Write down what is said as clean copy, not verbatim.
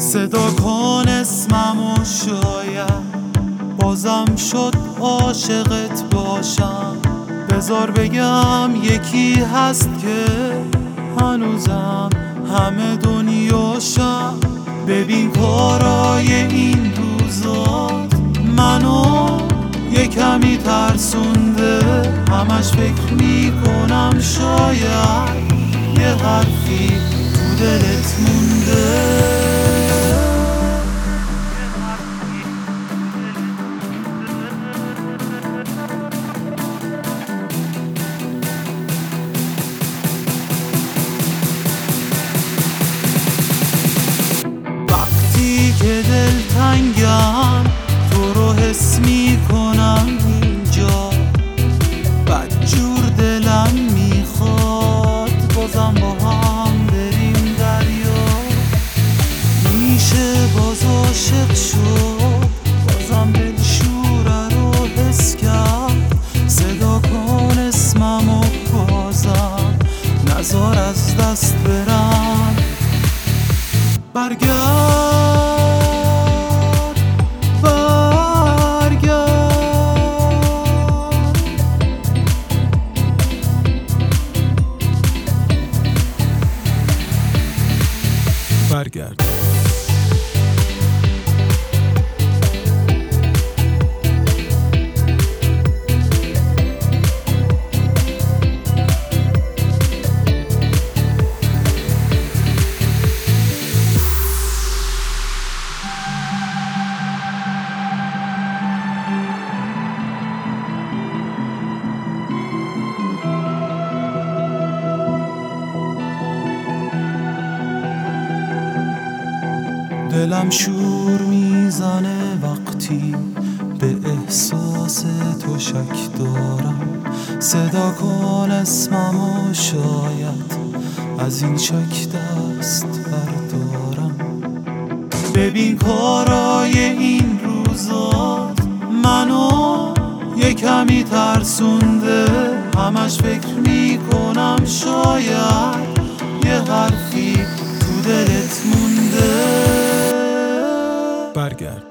صدا کن اسممو، شاید بازم شد عاشقت باشم. بذار بگم یکی هست که هنوزم همه دنیاشم. ببین کارای این روزات منو یه کمی ترسونده. همش فکر میکنم شاید یه حرفی تو دلت مونده. وقتی که دلتنگم تو رو حس میکنم اینجا. بدجور دلم میخواد بازم با هم بریم دریا. میشه باز عاشق شد، بازم دلشوره رو حس کرد. صدا کن اسممو بازم، نزار از دست برم. برگرد برگرد. دلم شور میزنه وقتی به احساس تو شک دارم. صدا کن اسممو، شاید از این شک دست بردارم. ببین کارای این روزات منو یه کمی ترسونده. همش فکر میکنم شاید یه حرفی تو دلت مونده. برگرد.